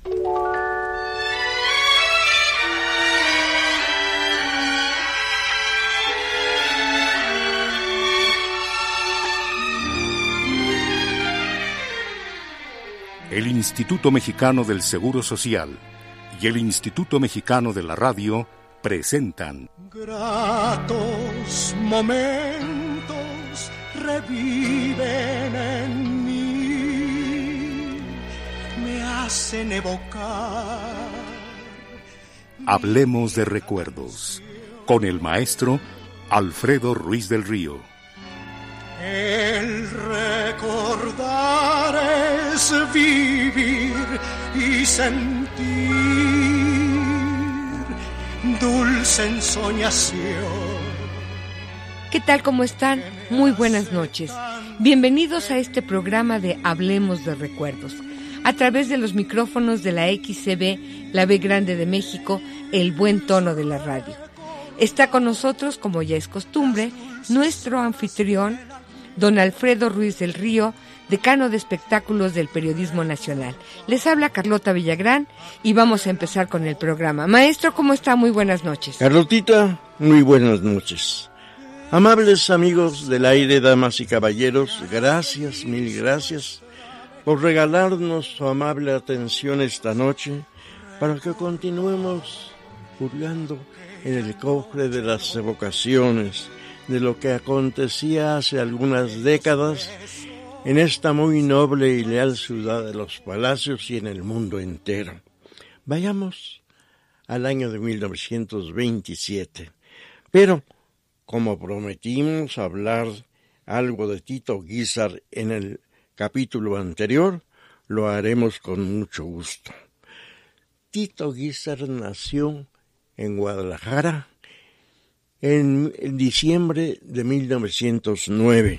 El Instituto Mexicano del Seguro Social y el Instituto Mexicano de la Radio presentan Gratos momentos reviven en mí, me hacen evocar. Hablemos de recuerdos, con el maestro Alfredo Ruiz del Río. El recordar es vivir y sentir, dulce ensoñación. ¿Qué tal? ¿Cómo están? Muy buenas noches. Bienvenidos a este programa de Hablemos de Recuerdos, a través de los micrófonos de la XCB, la B Grande de México, el buen tono de la radio. Está con nosotros, como ya es costumbre, nuestro anfitrión, don Alfredo Ruiz del Río, decano de espectáculos del Periodismo Nacional. Les habla Carlota Villagrán y vamos a empezar con el programa. Maestro, ¿cómo está? Muy buenas noches. Carlotita, muy buenas noches. Amables amigos del aire, damas y caballeros, gracias, mil gracias por regalarnos su amable atención esta noche para que continuemos hurgando en el cofre de las evocaciones de lo que acontecía hace algunas décadas en esta muy noble y leal ciudad de los palacios y en el mundo entero. Vayamos al año de 1927. Pero, como prometimos hablar algo de Tito Guízar en el capítulo anterior, lo haremos con mucho gusto. Tito Guízar nació en Guadalajara en diciembre de 1909.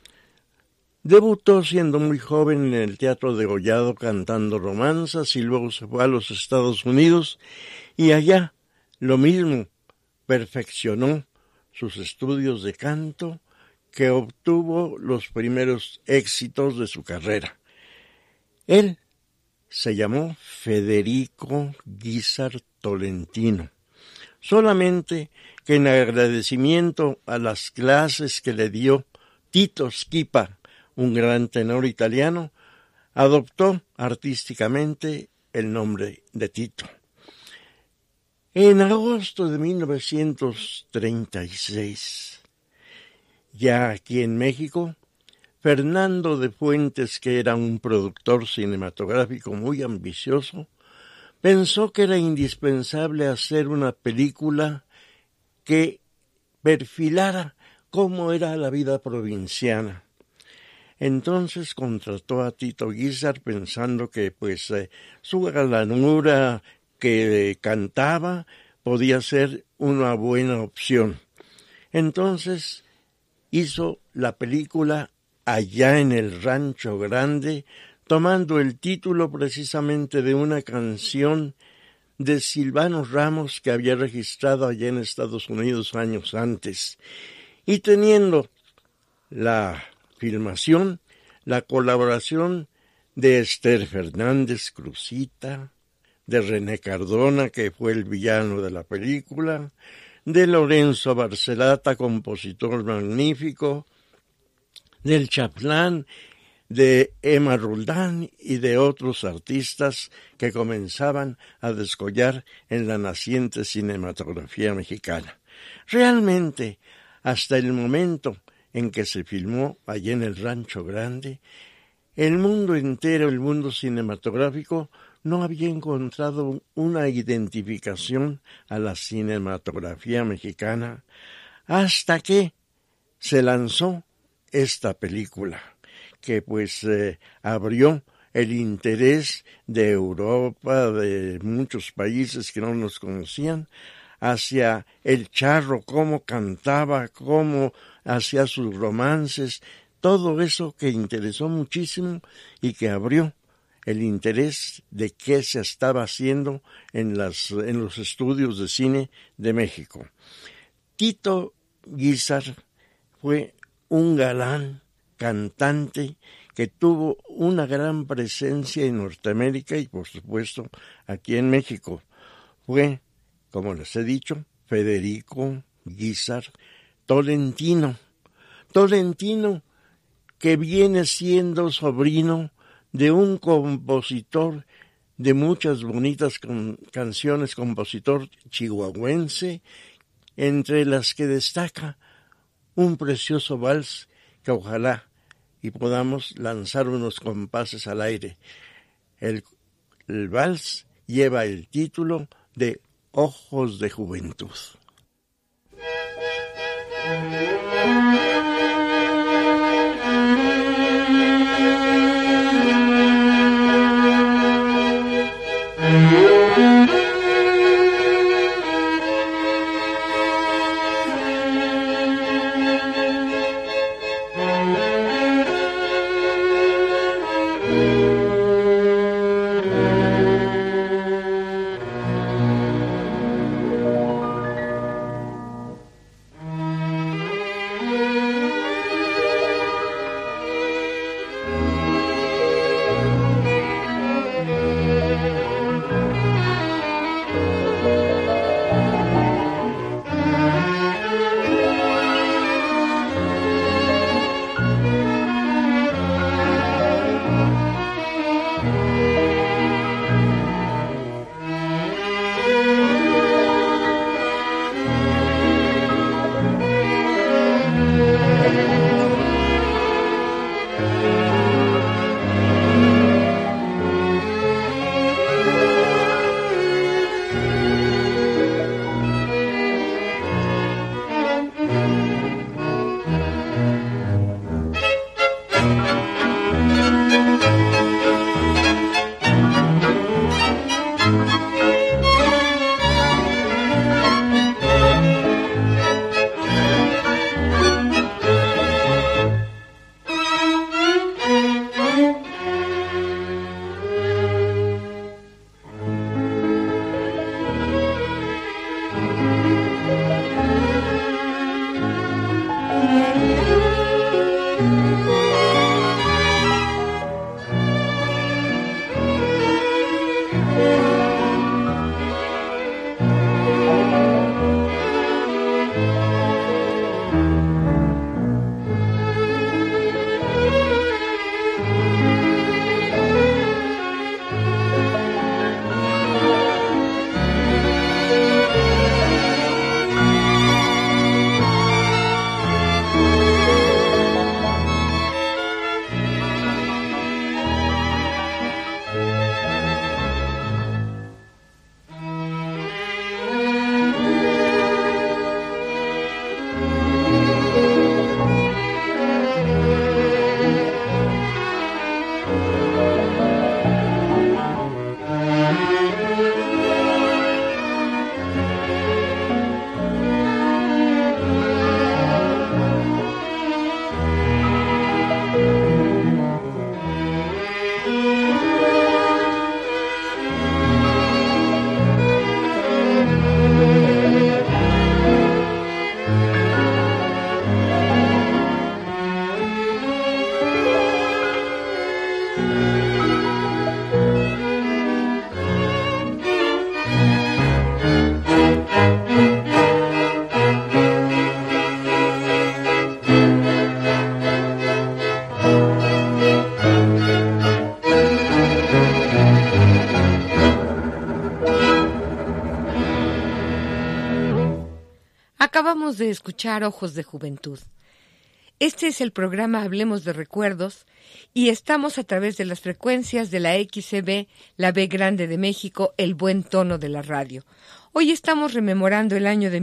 Debutó siendo muy joven en el Teatro Degollado cantando romanzas y luego se fue a los Estados Unidos y allá lo mismo perfeccionó sus estudios de canto, que obtuvo los primeros éxitos de su carrera. Él se llamó Federico Guízar Tolentino, solamente que en agradecimiento a las clases que le dio Tito Schipa, un gran tenor italiano, adoptó artísticamente el nombre de Tito. En agosto de 1936, ya aquí en México, Fernando de Fuentes, que era un productor cinematográfico muy ambicioso, pensó que era indispensable hacer una película que perfilara cómo era la vida provinciana. Entonces contrató a Tito Guízar pensando que su galanura que cantaba podía ser una buena opción. Entonces hizo la película Allá en el Rancho Grande, tomando el título precisamente de una canción de Silvano Ramos que había registrado allá en Estados Unidos años antes, y teniendo la filmación, la colaboración de Esther Fernández Cruzita, de René Cardona, que fue el villano de la película, de Lorenzo Barcelata, compositor magnífico, del Chaplán, de Emma Roldán y de otros artistas que comenzaban a descollar en la naciente cinematografía mexicana. Realmente, hasta el momento en que se filmó allí en el Rancho Grande, el mundo entero, el mundo cinematográfico, no había encontrado una identificación a la cinematografía mexicana hasta que se lanzó esta película, que abrió el interés de Europa, de muchos países que no nos conocían, hacia el charro, cómo cantaba, cómo hacía sus romances, todo eso que interesó muchísimo y que abrió el interés de qué se estaba haciendo en los estudios de cine de México. Tito Guízar fue un galán cantante que tuvo una gran presencia en Norteamérica y, por supuesto, aquí en México. Fue, como les he dicho, Federico Guízar Tolentino. Tolentino, que viene siendo sobrino de un compositor de muchas bonitas canciones, compositor chihuahuense, entre las que destaca un precioso vals que ojalá y podamos lanzar unos compases al aire. El vals lleva el título de Ojos de Juventud. Acabamos de escuchar Ojos de Juventud. Este es el programa Hablemos de Recuerdos y estamos a través de las frecuencias de la XCB, la B Grande de México, el buen tono de la radio. Hoy estamos rememorando el año de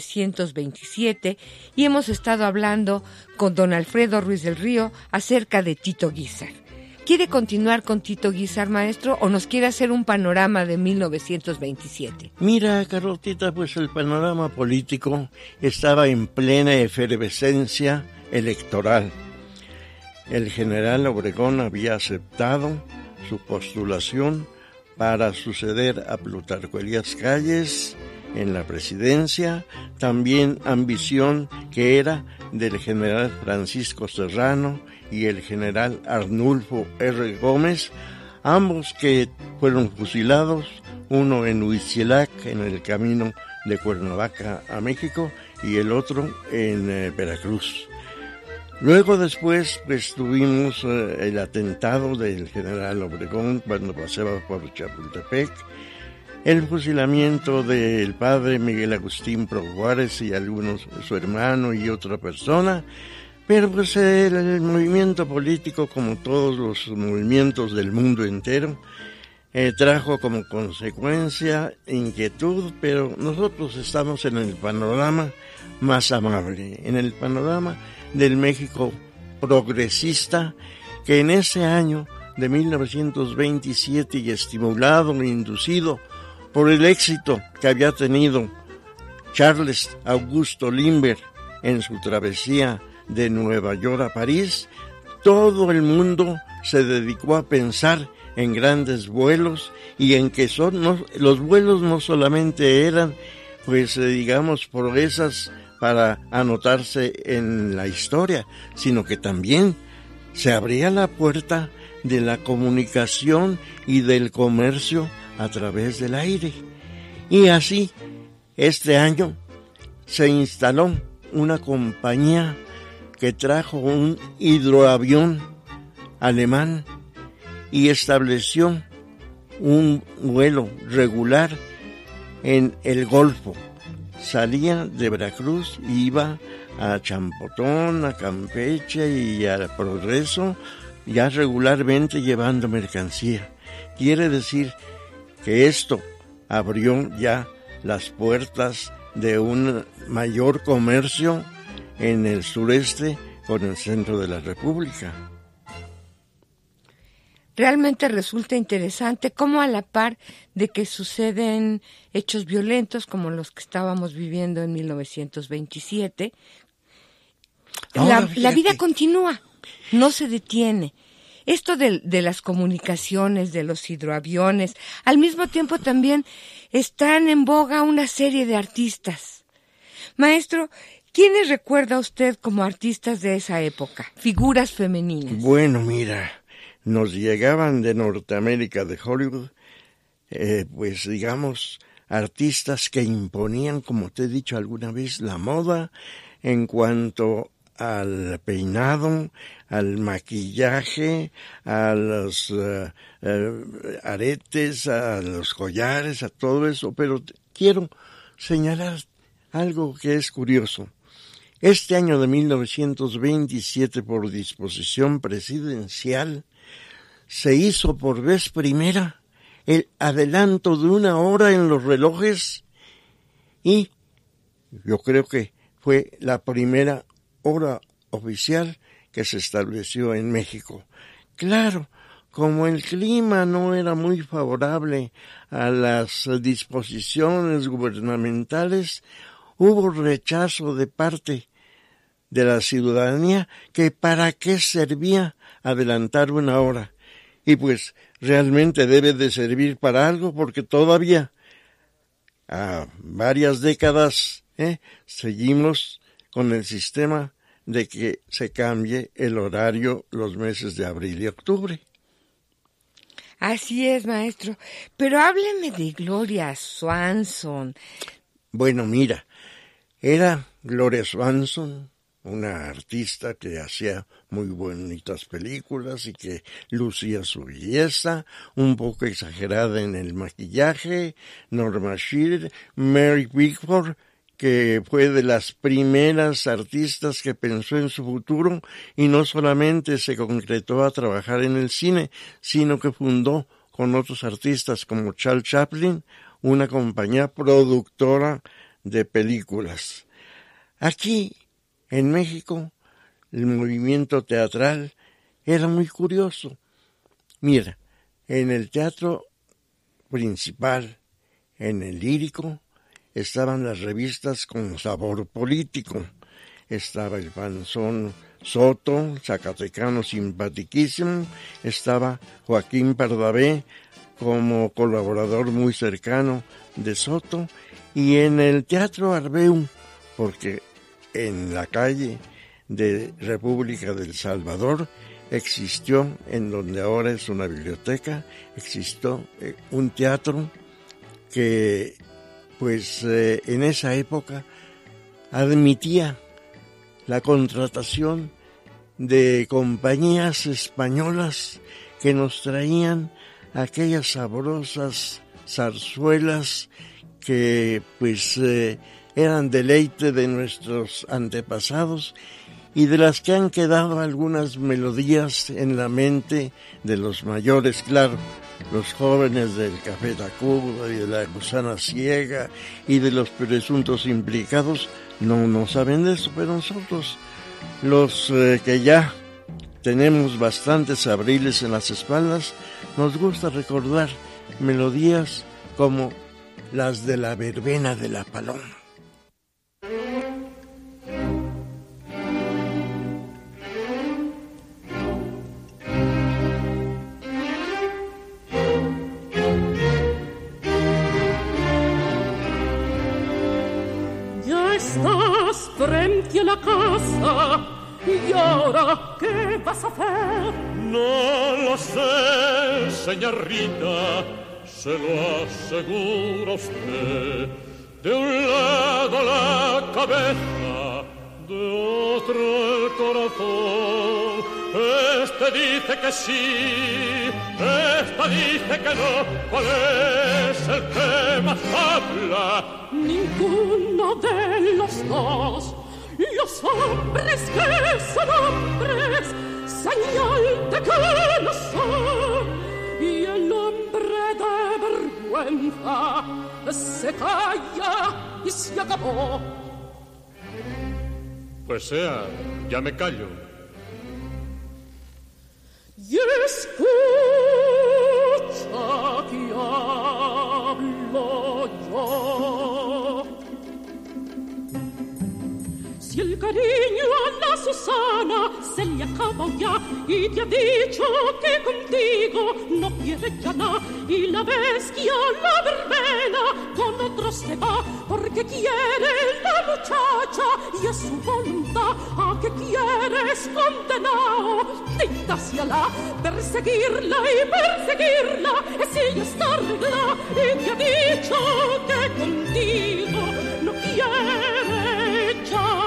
1927 y hemos estado hablando con don Alfredo Ruiz del Río acerca de Tito Guízar. ¿Quiere continuar con Tito Guízar, maestro, o nos quiere hacer un panorama de 1927? Mira, Carlotita, pues el panorama político estaba en plena efervescencia electoral. El general Obregón había aceptado su postulación para suceder a Plutarco Elías Calles en la presidencia, también ambición que era del general Francisco Serrano y el general Arnulfo R. Gómez, ambos que fueron fusilados, uno en Huitzilac, en el camino de Cuernavaca a México, y el otro en Veracruz. Luego después pues tuvimos el atentado del general Obregón cuando pasaba por Chapultepec, el fusilamiento del padre Miguel Agustín Pro Juárez y algunos, su hermano y otra persona, pero pues el movimiento político, como todos los movimientos del mundo entero, trajo como consecuencia inquietud, pero nosotros estamos en el panorama más amable, en el panorama del México progresista, que en ese año de 1927 y estimulado e inducido por el éxito que había tenido Charles Augusto Lindbergh en su travesía de Nueva York a París, todo el mundo se dedicó a pensar en grandes vuelos y en que los vuelos no solamente eran, pues digamos, proezas para anotarse en la historia, sino que también se abría la puerta de la comunicación y del comercio a través del aire. Y así, este año se instaló una compañía que trajo un hidroavión alemán y estableció un vuelo regular en el Golfo. Salía de Veracruz, iba a Champotón, a Campeche y a Progreso, ya regularmente llevando mercancía. Quiere decir que esto abrió ya las puertas de un mayor comercio en el sureste con el centro de la República. Realmente resulta interesante cómo, a la par de que suceden hechos violentos como los que estábamos viviendo en 1927, la vida continúa, no se detiene. Esto de las comunicaciones, de los hidroaviones, al mismo tiempo también están en boga una serie de artistas. Maestro, ¿quiénes recuerda usted como artistas de esa época? Figuras femeninas. Bueno, mira, nos llegaban de Norteamérica, de Hollywood, pues digamos, artistas que imponían, como te he dicho alguna vez, la moda en cuanto al peinado, al maquillaje, a los aretes, a los collares, a todo eso, pero quiero señalar algo que es curioso. Este año de 1927, por disposición presidencial, se hizo por vez primera el adelanto de 1 hora en los relojes y yo creo que fue la primera hora oficial que se estableció en México. Claro, como el clima no era muy favorable a las disposiciones gubernamentales, hubo rechazo de parte de la ciudadanía que para qué servía adelantar 1 hora. Y pues realmente debe de servir para algo porque todavía a varias décadas seguimos con el sistema de que se cambie el horario los meses de abril y octubre. Así es, maestro. Pero hábleme de Gloria Swanson. Bueno, mira, era Gloria Swanson, una artista que hacía muy bonitas películas y que lucía su belleza, un poco exagerada en el maquillaje. Norma Shearer, Mary Pickford, que fue de las primeras artistas que pensó en su futuro y no solamente se concretó a trabajar en el cine, sino que fundó con otros artistas como Charles Chaplin una compañía productora de películas. Aquí, en México, el movimiento teatral era muy curioso. Mira, en el teatro principal, en el Lírico, estaban las revistas con sabor político. Estaba el Panzón Soto, zacatecano simpaticísimo, estaba Joaquín Pardavé como colaborador muy cercano de Soto, y en el Teatro Arbeu, porque en la calle de República del Salvador existió, en donde ahora es una biblioteca, existió un teatro que pues en esa época admitía la contratación de compañías españolas que nos traían aquellas sabrosas zarzuelas que pues eran deleite de nuestros antepasados y de las que han quedado algunas melodías en la mente de los mayores, claro, los jóvenes del Café Tacuba y de la Gusana Ciega y de los presuntos implicados no saben de eso, pero nosotros, los que ya tenemos bastantes abriles en las espaldas, nos gusta recordar melodías como las de la verbena de la paloma. Ya estás frente a la casa. ¿Y ahora qué vas a hacer? No lo sé, señorita, se lo aseguro a usted. De un lado la cabeza, de otro el corazón. Este dice que sí, esta dice que no. ¿Cuál es el que más habla? Ninguno de los dos. Los hombres que son hombres, señal de que no son. Y el hombre de vergüenza se calla y se acabó. Pues sea, ya me callo. Y escucha que hablo yo. Si el cariño a la Susana se le acabó ya y te ha dicho que contigo no quiere ya nada, y la bestia, la verbena, con otro se va porque quiere la muchacha y es su voluntad. ¿A qué quieres, condenado? Dictáciala, perseguirla y perseguirla, si ella está arreglada y te ha dicho que contigo no quiere ya.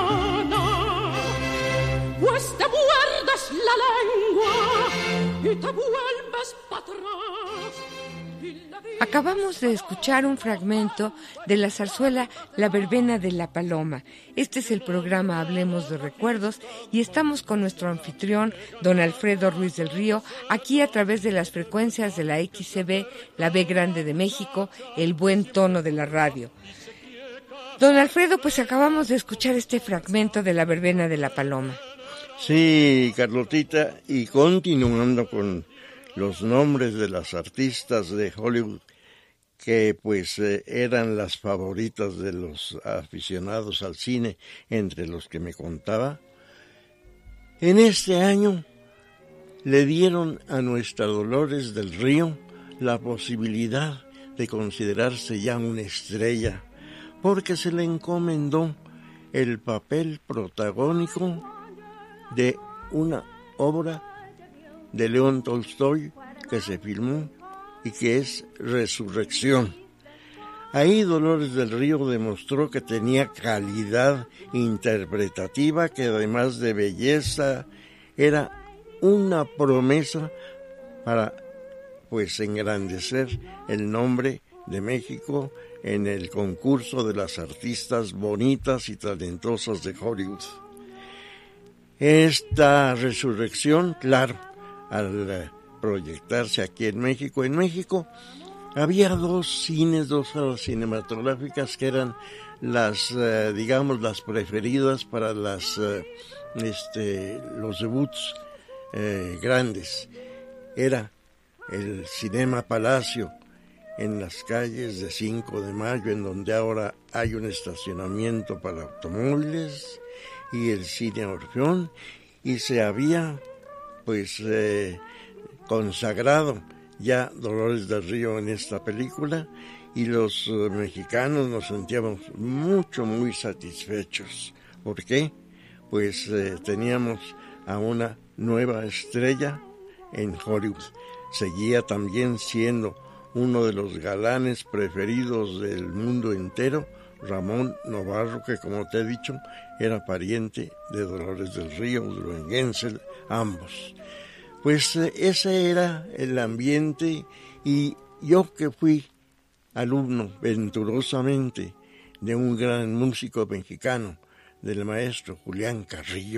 Pues te muerdes la lengua y te vuelves para atrás. Acabamos de escuchar un fragmento de la zarzuela La Verbena de la Paloma. Este es el programa Hablemos de Recuerdos y estamos con nuestro anfitrión, don Alfredo Ruiz del Río, aquí a través de las frecuencias de la XCB, la B Grande de México, el buen tono de la radio. Don Alfredo, pues acabamos de escuchar este fragmento de La Verbena de la Paloma. Sí, Carlotita, y continuando con los nombres de las artistas de Hollywood que pues eran las favoritas de los aficionados al cine, entre los que me contaba, en este año le dieron a nuestra Dolores del Río la posibilidad de considerarse ya una estrella, porque se le encomendó el papel protagónico de una obra de León Tolstoy que se filmó y que es Resurrección. Ahí Dolores del Río demostró que tenía calidad interpretativa, que además de belleza era una promesa para pues engrandecer el nombre de México en el concurso de las artistas bonitas y talentosas de Hollywood. Esta resurrección, claro, al proyectarse aquí en México había dos salas cinematográficas que eran las, digamos, las preferidas para los debuts grandes. Era el Cinema Palacio en las calles de 5 de Mayo, en donde ahora hay un estacionamiento para automóviles, y el Cine Orfeón, y se había pues consagrado ya Dolores del Río en esta película, y los mexicanos nos sentíamos muy satisfechos. ¿Por qué? Pues teníamos a una nueva estrella en Hollywood. Seguía también siendo uno de los galanes preferidos del mundo entero, Ramón Novarro, que como te he dicho, era pariente de Dolores del Río, duranguense, ambos. Pues ese era el ambiente, y yo que fui alumno venturosamente de un gran músico mexicano, del maestro Julián Carrillo,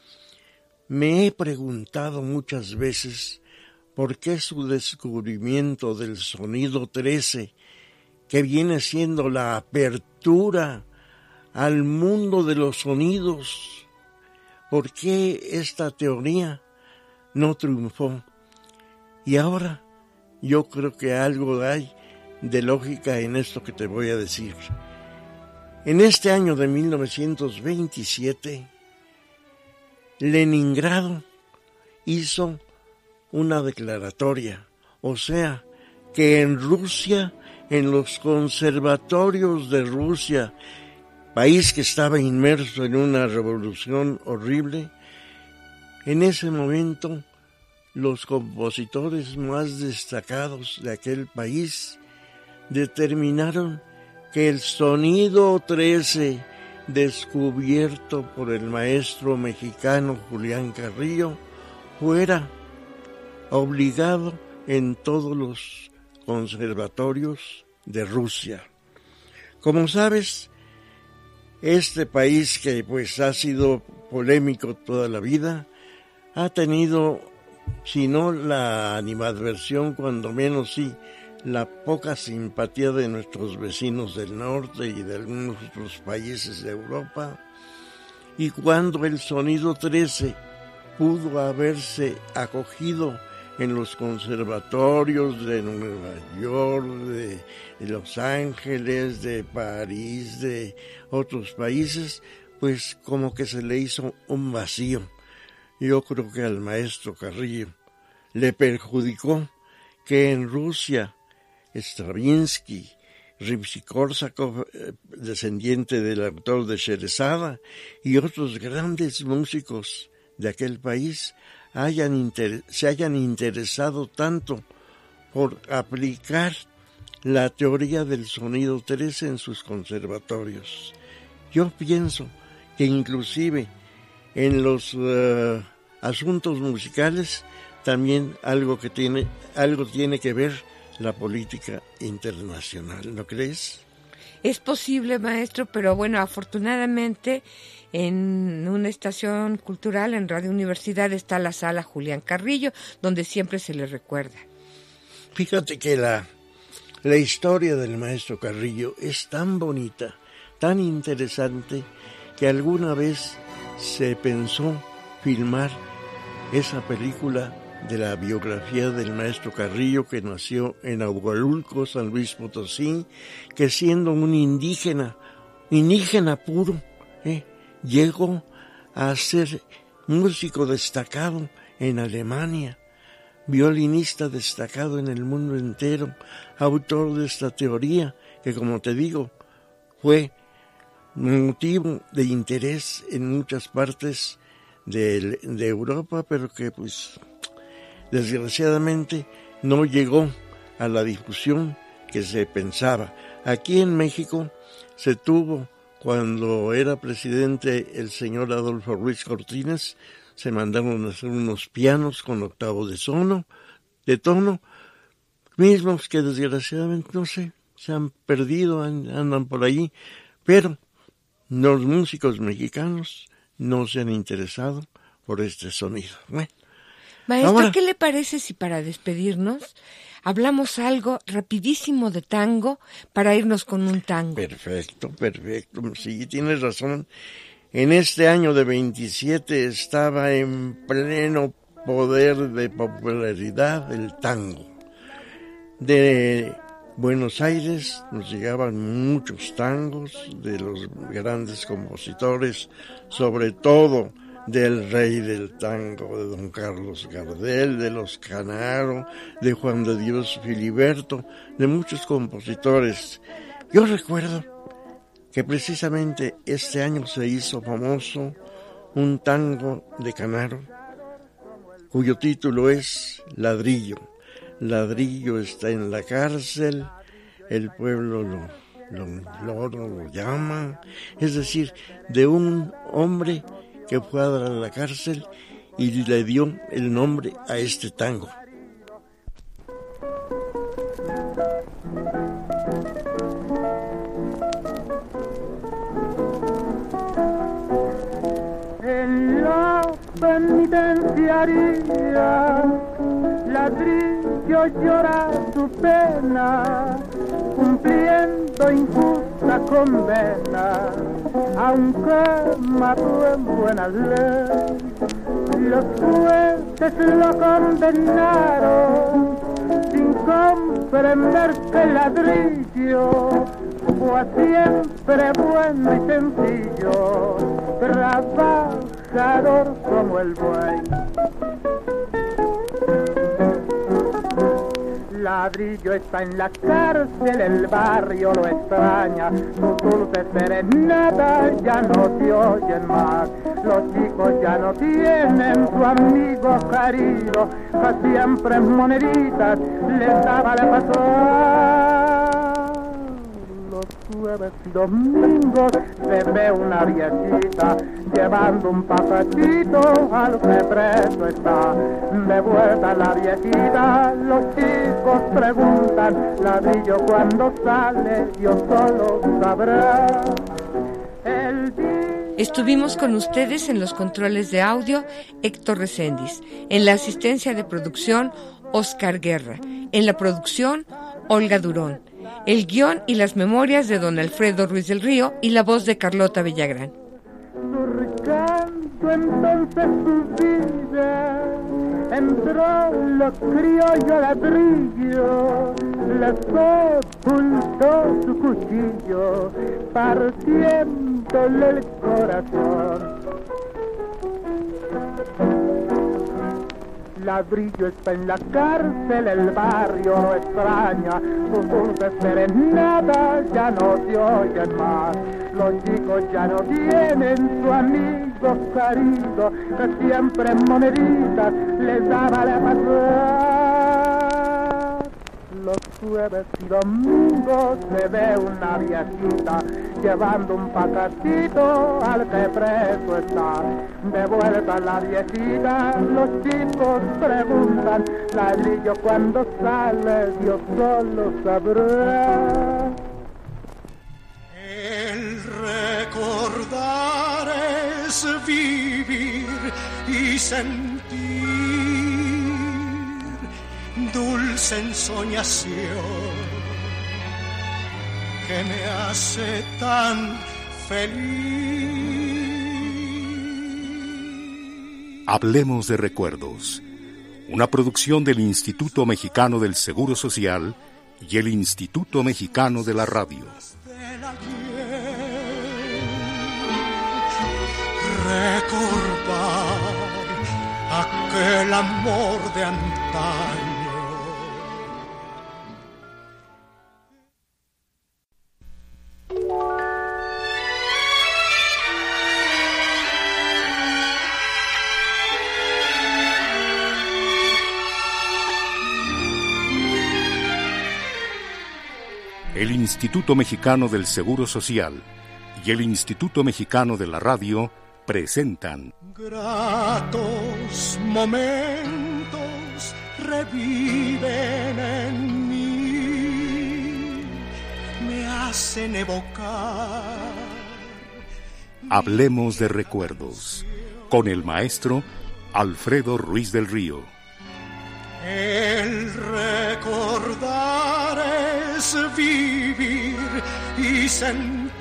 me he preguntado muchas veces por qué su descubrimiento del sonido 13, que viene siendo la apertura al mundo de los sonidos, por qué esta teoría no triunfó. Y ahora yo creo que algo hay de lógica en esto que te voy a decir. En este año de 1927, Leningrado hizo una declaratoria, o sea, que en Rusia, en los conservatorios de Rusia, país que estaba inmerso en una revolución horrible, en ese momento los compositores más destacados de aquel país determinaron que el sonido 13, descubierto por el maestro mexicano Julián Carrillo, fuera obligado en todos los conservatorios de Rusia. Como sabes, este país, que pues ha sido polémico toda la vida, ha tenido, si no la animadversión, cuando menos sí, la poca simpatía de nuestros vecinos del norte y de algunos otros países de Europa. Y cuando el sonido 13 pudo haberse acogido en los conservatorios de Nueva York, de Los Ángeles, de París, de otros países, pues como que se le hizo un vacío. Yo creo que al maestro Carrillo le perjudicó que en Rusia Stravinsky, Rimsky-Korsakov, descendiente del autor de Sherezada, y otros grandes músicos de aquel país se hayan interesado tanto por aplicar la teoría del sonido 13 en sus conservatorios. Yo pienso que inclusive en los asuntos musicales también algo tiene que ver la política internacional, ¿no crees? Es posible, maestro, pero bueno, afortunadamente en una estación cultural en Radio Universidad está la sala Julián Carrillo, donde siempre se le recuerda. Fíjate que la historia del maestro Carrillo es tan bonita, tan interesante, que alguna vez se pensó filmar esa película de la biografía del maestro Carrillo, que nació en Agualulco, San Luis Potosí, que siendo un indígena puro, llegó a ser músico destacado en Alemania, violinista destacado en el mundo entero, autor de esta teoría que, como te digo, fue motivo de interés en muchas partes de Europa, pero que pues desgraciadamente no llegó a la difusión que se pensaba. Aquí en México se tuvo, cuando era presidente el señor Adolfo Ruiz Cortines, se mandaron a hacer unos pianos con octavo de tono, mismos que desgraciadamente, no sé, se han perdido, andan por ahí, pero los músicos mexicanos no se han interesado por este sonido. Bueno, maestro, ahora, ¿qué le parece si para despedirnos hablamos algo rapidísimo de tango para irnos con un tango? Perfecto, sí, tienes razón. En este año de 27 estaba en pleno poder de popularidad el tango. De Buenos Aires nos llegaban muchos tangos de los grandes compositores, sobre todo del rey del tango, de don Carlos Gardel, de los Canaro, de Juan de Dios Filiberto, de muchos compositores. Yo recuerdo que precisamente este año se hizo famoso un tango de Canaro, cuyo título es Ladrillo. Ladrillo está en la cárcel, el pueblo lo llama, es decir, de un hombre que fue a la cárcel y le dio el nombre a este tango. En la penitenciaría, Ladrillo llora su pena, cumpliendo injusta condena, aunque mató en buena ley. Los jueces lo condenaron sin comprender que Ladrillo fue siempre bueno y sencillo, trabajador como el buey. Ladrillo está en la cárcel, el barrio lo extraña, sus dulces serenatas ya no se oyen más. Los chicos ya no tienen su amigo querido, que siempre en moneditas les daba de pasar. Los jueves y domingos se ve una viejita llevando un paquetito al que preso está. De vuelta la viejita, los chicos preguntan, Ladrillo cuando sale, Dios solo sabrá. Estuvimos con ustedes en los controles de audio, Héctor Reséndiz, en la asistencia de producción, Oscar Guerra, en la producción, Olga Durón, el guión y las memorias de don Alfredo Ruiz del Río y la voz de Carlota Villagrán. Surcando entonces su vida, entró lo criollo Ladrillo, le sepultó su cuchillo, partiéndole el corazón. Ladrillo está en la cárcel, el barrio lo extraña, sus dulces serenatas ya no se oyen más. Los chicos ya no tienen su amigo querido, que siempre en moneditas les daba de pasar. Los jueves y domingos se ve una viejita llevando un paquetito al que preso está. De vuelta la viejita, los chicos preguntan, Ladrillo cuando sale, Dios solo sabrá. El recordar es vivir y sentir, dulce ensoñación que me hace tan feliz. Hablemos de recuerdos, una producción del Instituto Mexicano del Seguro Social y el Instituto Mexicano de la Radio. Recordar aquel amor de antaño. El Instituto Mexicano del Seguro Social y el Instituto Mexicano de la Radio presentan Gratos momentos reviven en mí, me hacen evocar. Hablemos de recuerdos con el maestro Alfredo Ruiz del Río. El recordar es vivir y sentir,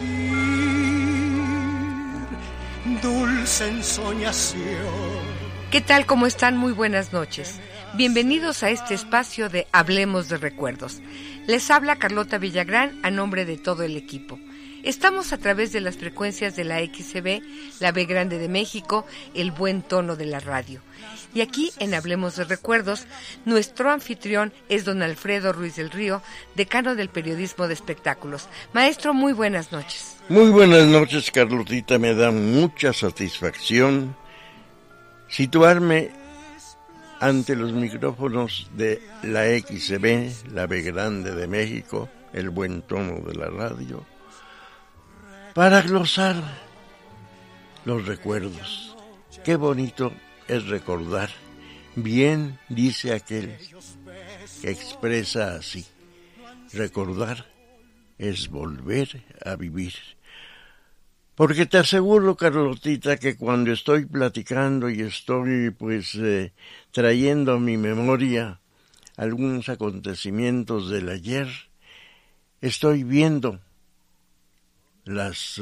dulce ensoñación. ¿Qué tal? ¿Cómo están? Muy buenas noches. Bienvenidos a este espacio de Hablemos de Recuerdos. Les habla Carlota Villagrán a nombre de todo el equipo. Estamos a través de las frecuencias de la XCB, la B Grande de México, el buen tono de la radio. Y aquí, en Hablemos de Recuerdos, nuestro anfitrión es don Alfredo Ruiz del Río, decano del periodismo de espectáculos. Maestro, muy buenas noches. Muy buenas noches, Carlotita. Me da mucha satisfacción situarme ante los micrófonos de la XCB, la B Grande de México, el buen tono de la radio, para glosar los recuerdos. Qué bonito es recordar. Bien dice aquel que expresa así: recordar es volver a vivir. Porque te aseguro, Carlotita, que cuando estoy platicando y estoy trayendo a mi memoria algunos acontecimientos del ayer, estoy viendo los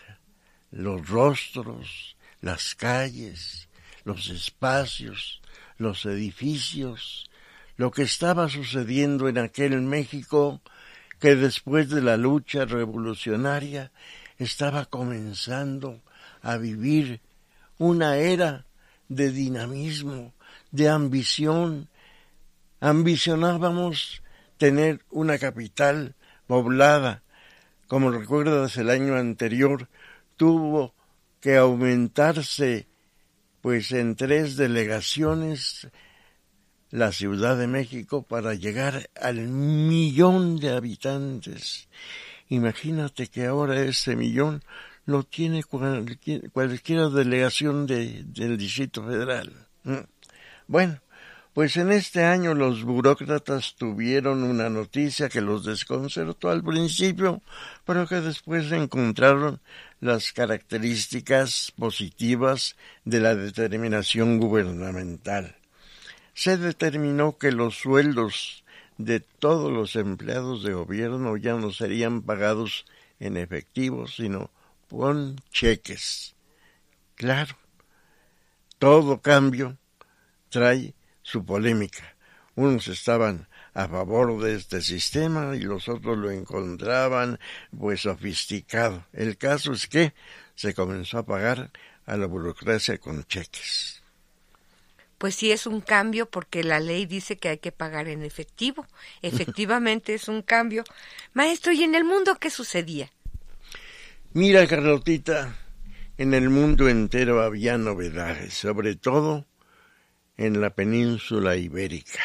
rostros, las calles, los espacios, los edificios, lo que estaba sucediendo en aquel México que después de la lucha revolucionaria estaba comenzando a vivir una era de dinamismo, de ambición. Ambicionábamos tener una capital poblada. Como recuerdas, el año anterior tuvo que aumentarse en 3 delegaciones la Ciudad de México para llegar al 1,000,000 de habitantes. Imagínate que ahora ese 1,000,000 lo tiene cualquier delegación del Distrito Federal. Bueno, pues en este año los burócratas tuvieron una noticia que los desconcertó al principio, pero que después encontraron las características positivas de la determinación gubernamental. Se determinó que los sueldos de todos los empleados de gobierno ya no serían pagados en efectivo, sino con cheques. Claro, todo cambio trae su polémica. Unos estaban a favor de este sistema y los otros lo encontraban sofisticado. El caso es que se comenzó a pagar a la burocracia con cheques. Pues sí, es un cambio porque la ley dice que hay que pagar en efectivo. Efectivamente es un cambio. Maestro, ¿y en el mundo qué sucedía? Mira, Carlotita, en el mundo entero había novedades, sobre todo en la península ibérica.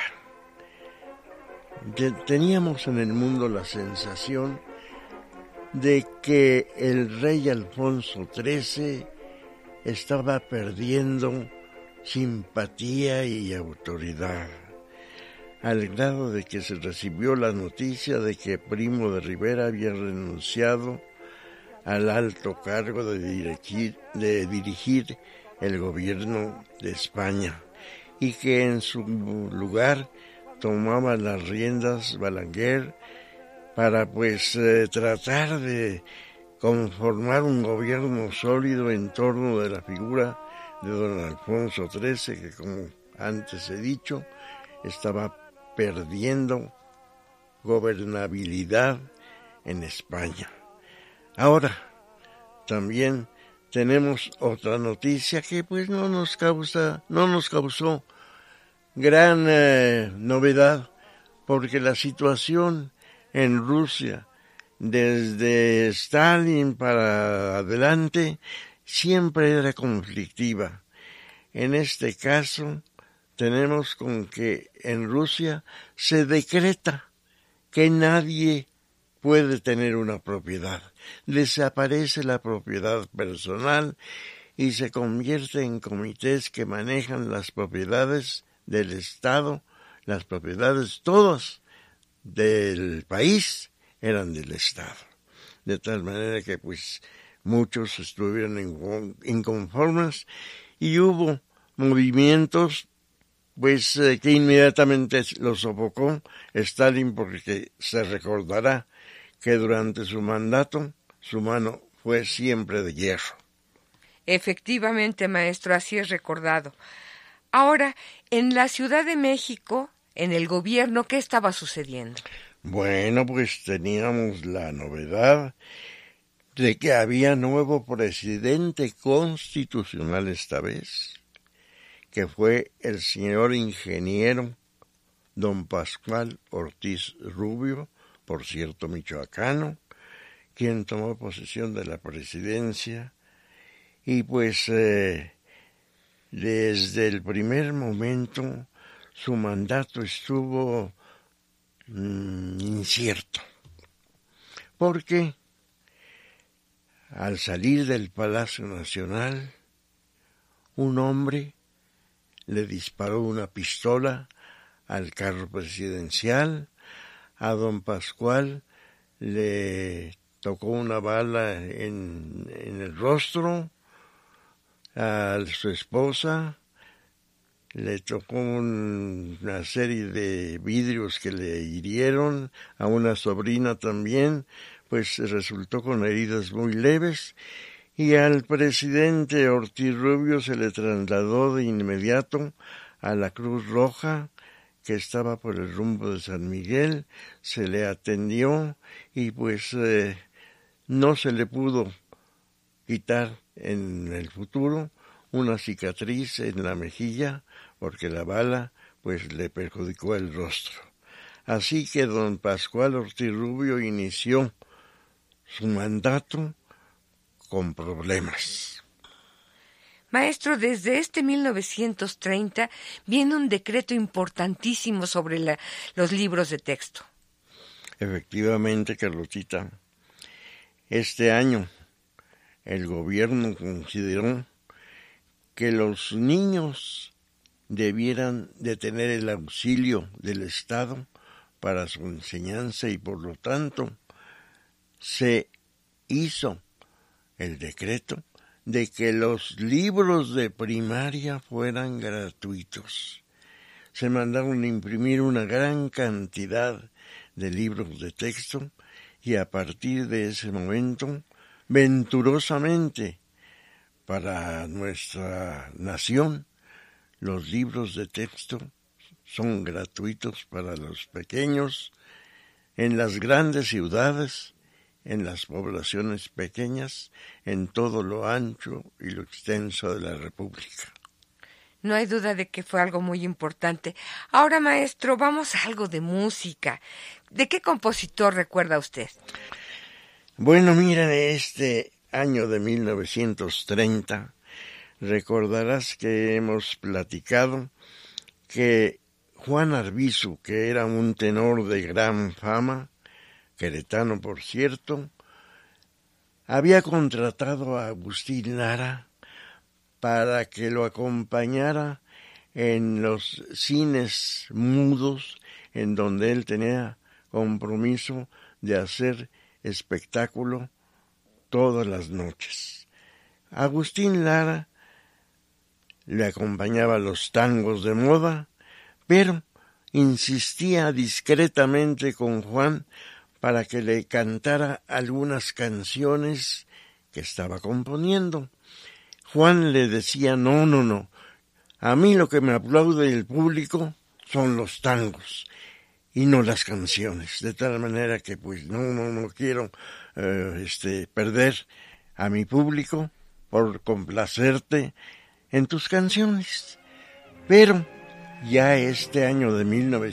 Teníamos en el mundo la sensación de que el rey Alfonso XIII estaba perdiendo simpatía y autoridad, al grado de que se recibió la noticia de que Primo de Rivera había renunciado al alto cargo de dirigir el gobierno de España y que en su lugar tomaba las riendas Balaguer para tratar de conformar un gobierno sólido en torno de la figura de don Alfonso XIII, que como antes he dicho, estaba perdiendo gobernabilidad en España. Ahora, también tenemos otra noticia que no nos causó gran novedad, porque la situación en Rusia, desde Stalin para adelante, siempre era conflictiva. En este caso, tenemos con que en Rusia se decreta que nadie puede tener una propiedad. Desaparece la propiedad personal y se convierte en comités que manejan las propiedades del Estado. Las propiedades todas del país eran del Estado. De tal manera que muchos estuvieron inconformes y hubo movimientos que inmediatamente los sofocó Stalin, porque se recordará que durante su mandato su mano fue siempre de hierro. Efectivamente, maestro, así es recordado. Ahora, en la Ciudad de México, en el gobierno, ¿qué estaba sucediendo? Bueno, teníamos la novedad de que había nuevo presidente constitucional esta vez, que fue el señor ingeniero don Pascual Ortiz Rubio, por cierto michoacano, quien tomó posesión de la presidencia, y pues desde el primer momento su mandato estuvo incierto, porque al salir del Palacio Nacional, un hombre le disparó una pistola al carro presidencial, a don Pascual le tocó una bala en el rostro, a su esposa le tocó una serie de vidrios que le hirieron, a una sobrina también, pues resultó con heridas muy leves, y al presidente Ortiz Rubio se le trasladó de inmediato a la Cruz Roja, que estaba por el rumbo de San Miguel, se le atendió y pues no se le pudo quitar en el futuro una cicatriz en la mejilla, porque la bala pues le perjudicó el rostro. Así que don Pascual Ortiz Rubio inició su mandato con problemas. Maestro, desde 1930 viene un decreto importantísimo sobre los libros de texto. Efectivamente, Carlotita, este año el gobierno consideró que los niños debieran de tener el auxilio del Estado para su enseñanza y por lo tanto se hizo el decreto de que los libros de primaria fueran gratuitos. Se mandaron a imprimir una gran cantidad de libros de texto y a partir de ese momento, venturosamente, para nuestra nación, los libros de texto son gratuitos para los pequeños en las grandes ciudades, en las poblaciones pequeñas, en todo lo ancho y lo extenso de la República. No hay duda de que fue algo muy importante. Ahora, maestro, vamos a algo de música. ¿De qué compositor recuerda usted? Bueno, mira, este año de 1930, recordarás que hemos platicado que Juan Arbizu, que era un tenor de gran fama, queretano por cierto, había contratado a Agustín Lara para que lo acompañara en los cines mudos en donde él tenía compromiso de hacer espectáculo todas las noches. Agustín Lara le acompañaba a los tangos de moda, pero insistía discretamente con Juan para que le cantara algunas canciones que estaba componiendo. Juan le decía, no, a mí lo que me aplaude el público son los tangos y no las canciones, de tal manera que pues no quiero perder a mi público por complacerte en tus canciones. Pero ya este año de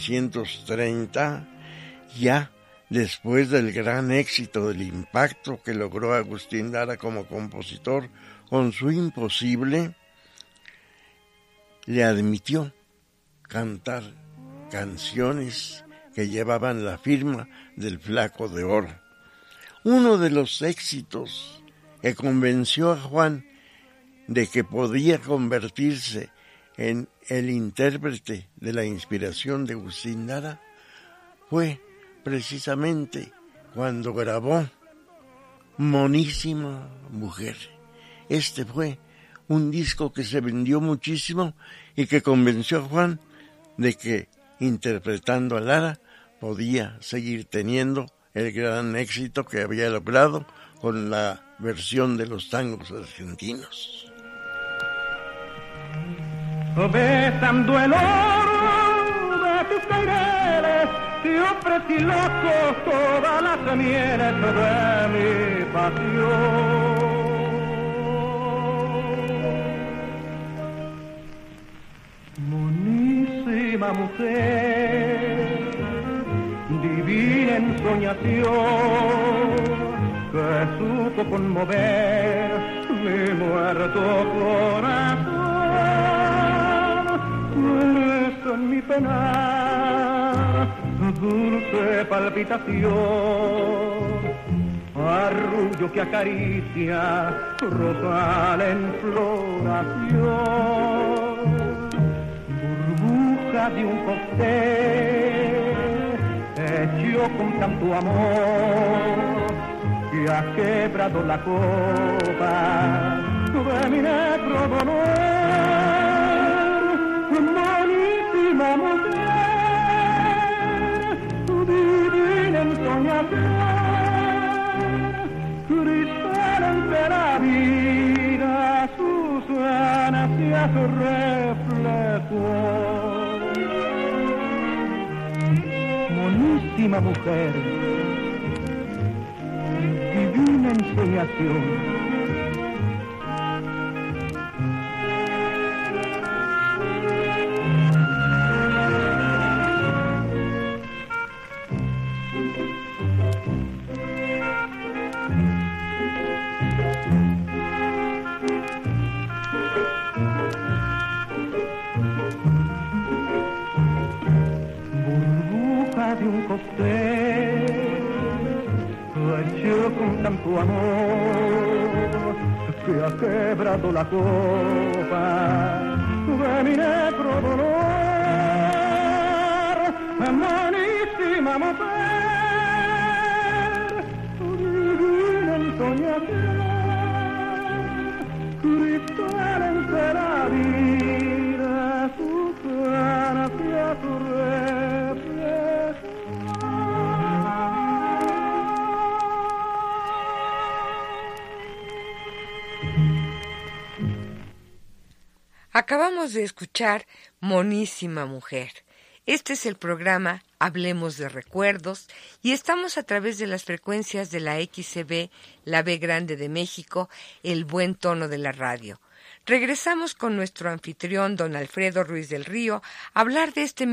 1930, ya después del gran éxito del impacto que logró Agustín Lara como compositor con su Imposible, le admitió cantar canciones que llevaban la firma del Flaco de Oro. Uno de los éxitos que convenció a Juan de que podía convertirse en el intérprete de la inspiración de Agustín Lara fue precisamente cuando grabó Monísima Mujer. Este fue un disco que se vendió muchísimo y que convenció a Juan de que interpretando a Lara podía seguir teniendo el gran éxito que había logrado con la versión de los tangos argentinos. Besando el oro de tus quereres, te ofrecí loco toda la hace mieles de mi pasión. Monísima mujer, divina ensoñación, que supo conmover mi muerto corazón. Eres en mi penar, dulce palpitación, arrullo que acaricia, rosal en floración, burbuja de un cóctel hecho con tanto amor, que ha quebrado la copa de mi negro dolor. Monísima mujer, divina ensoñación, cristal entre la vida, sus ganas y a su reflejo. Monísima mujer, divina ensoñación. De un cóctel hecho con tanto amor, que ha quebrado la copa de mi negro dolor. Monísima mujer, divina ensoñación, cristal entre la vida, sus ganas y a su Acabamos de escuchar Monísima Mujer. Este es el programa Hablemos de Recuerdos y estamos a través de las frecuencias de la XCB, la B Grande de México, el buen tono de la radio. Regresamos con nuestro anfitrión, don Alfredo Ruiz del Río, a hablar de este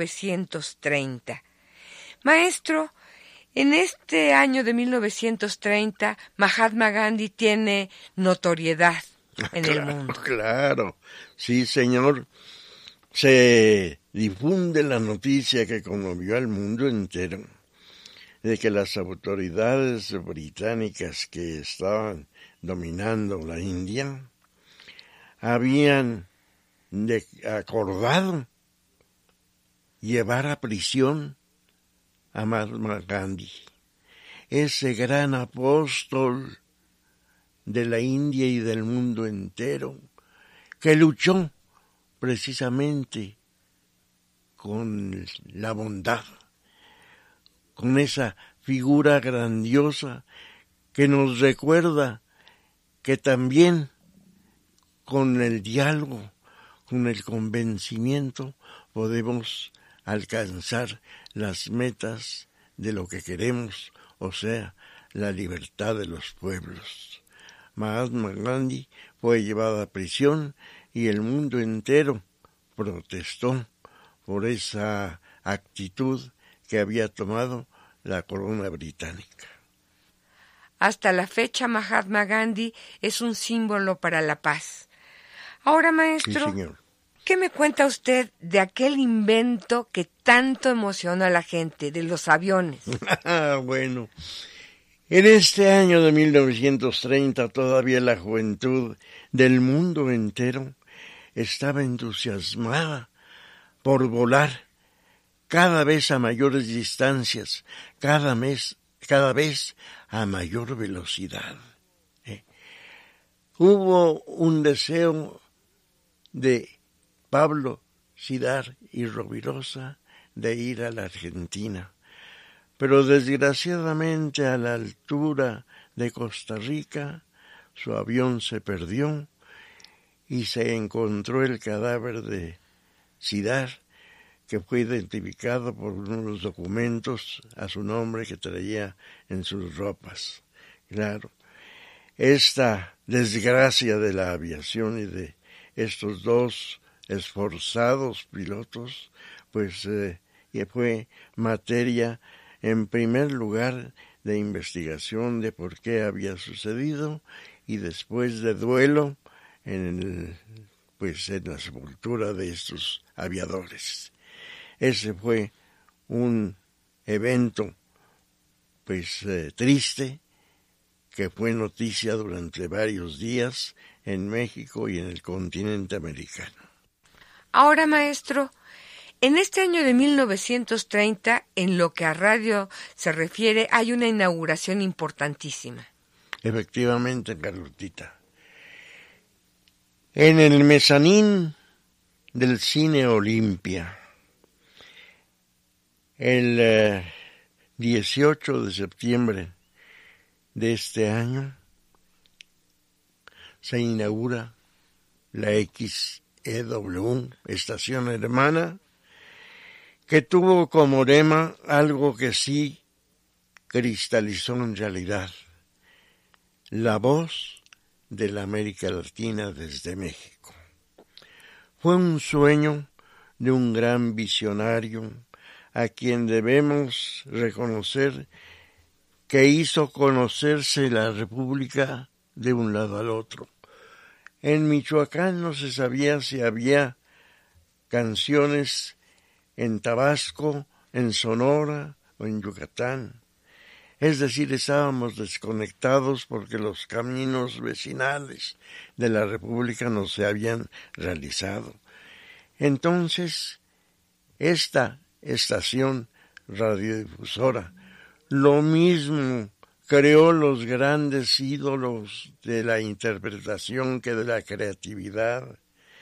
1930. Maestro, en este año de 1930, Mahatma Gandhi tiene notoriedad en el mundo. Claro, sí, señor. Se difunde la noticia que conmovió al mundo entero de que las autoridades británicas que estaban dominando la India habían acordado llevar a prisión a Mahatma Gandhi, ese gran apóstol de la India y del mundo entero, que luchó precisamente con la bondad, con esa figura grandiosa que nos recuerda que también con el diálogo, con el convencimiento, podemos alcanzar las metas de lo que queremos, o sea, la libertad de los pueblos. Mahatma Gandhi fue llevado a prisión y el mundo entero protestó por esa actitud que había tomado la corona británica. Hasta la fecha, Mahatma Gandhi es un símbolo para la paz. Ahora, maestro, Sí, señor. ¿Qué me cuenta usted de aquel invento que tanto emocionó a la gente, de los aviones? Bueno, en este año de 1930 todavía la juventud del mundo entero estaba entusiasmada por volar cada vez a mayores distancias, cada vez a mayor velocidad. Hubo un deseo de Pablo Sidar y Rovirosa de ir a la Argentina, pero desgraciadamente a la altura de Costa Rica su avión se perdió y se encontró el cadáver de Sidar que fue identificado por unos documentos a su nombre que traía en sus ropas. Claro, esta desgracia de la aviación y de estos dos esforzados pilotos, pues fue materia, en primer lugar, de investigación de por qué había sucedido y después de duelo en la sepultura de estos aviadores. Ese fue un evento triste, que fue noticia durante varios días en México y en el continente americano. Ahora, maestro, en este año de 1930, en lo que a radio se refiere, hay una inauguración importantísima. Efectivamente, Carlotita. En el mezanín del Cine Olimpia, el 18 de septiembre de este año, se inaugura la XEW, estación hermana, que tuvo como lema algo que sí cristalizó en realidad: la voz de la América Latina desde México. Fue un sueño de un gran visionario a quien debemos reconocer que hizo conocerse la República de un lado al otro. En Michoacán no se sabía si había canciones en Tabasco, en Sonora o en Yucatán. Es decir, estábamos desconectados porque los caminos vecinales de la República no se habían realizado. Entonces, esta estación radiodifusora, lo mismo creó los grandes ídolos de la interpretación que de la creatividad.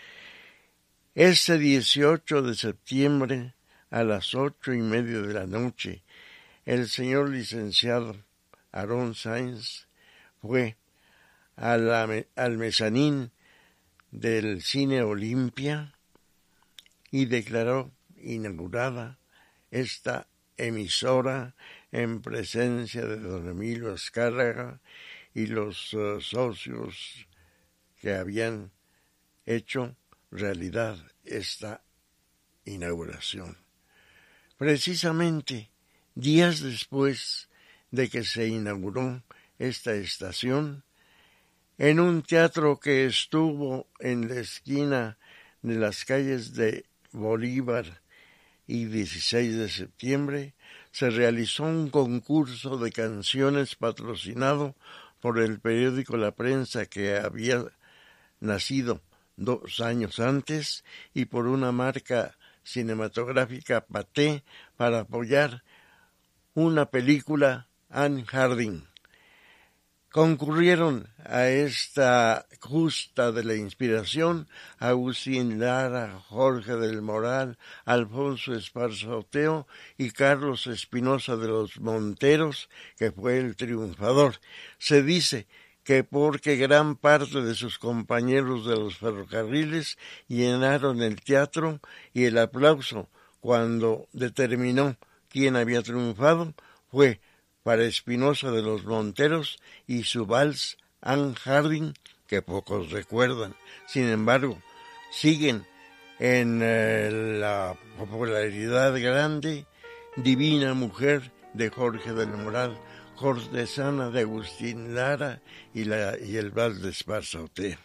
Este 18 de septiembre, a las 8:30 de la noche, el señor licenciado Aarón Sáenz fue al mezanín del Cine Olimpia y declaró inaugurada esta emisora en presencia de don Emilio Azcárraga y los socios que habían hecho realidad esta inauguración. Precisamente días después de que se inauguró esta estación, en un teatro que estuvo en la esquina de las calles de Bolívar y 16 de septiembre, se realizó un concurso de canciones patrocinado por el periódico La Prensa, que había nacido 2 años antes, y por una marca cinematográfica Pathé, para apoyar una película, Anne Harding. Concurrieron a esta justa de la inspiración Agustín Lara, Jorge del Moral, Alfonso Esparza Oteo y Carlos Espinosa de los Monteros, que fue el triunfador. Se dice que porque gran parte de sus compañeros de los ferrocarriles llenaron el teatro, y el aplauso cuando determinó quién había triunfado fue para Espinosa de los Monteros y su vals Anne Harding, que pocos recuerdan. Sin embargo, siguen en la popularidad grande Divina Mujer de Jorge del Moral, Cortesana de Agustín Lara y el vals de Esparza Oteo.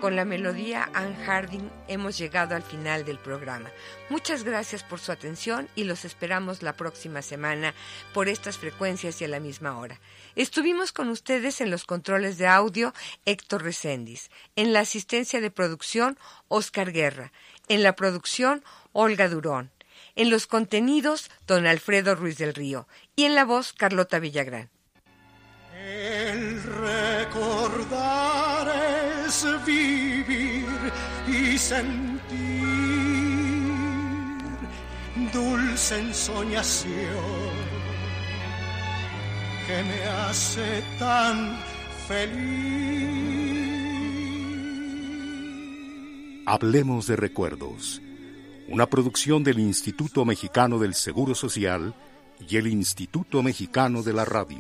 con la melodía Anne Harding hemos llegado al final del programa. Muchas gracias por su atención y los esperamos la próxima semana por estas frecuencias y a la misma hora. Estuvimos con ustedes en los controles de audio Héctor Reséndiz, en la asistencia de producción Oscar Guerra, en la producción Olga Durón, en los contenidos don Alfredo Ruiz del Río y en la voz Carlota Villagrán. El recordar es vivir y sentir, dulce ensoñación que me hace tan feliz. Hablemos de recuerdos, una producción del Instituto Mexicano del Seguro Social y el Instituto Mexicano de la Radio.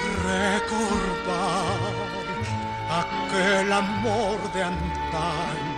Recordar aquel amor de antaño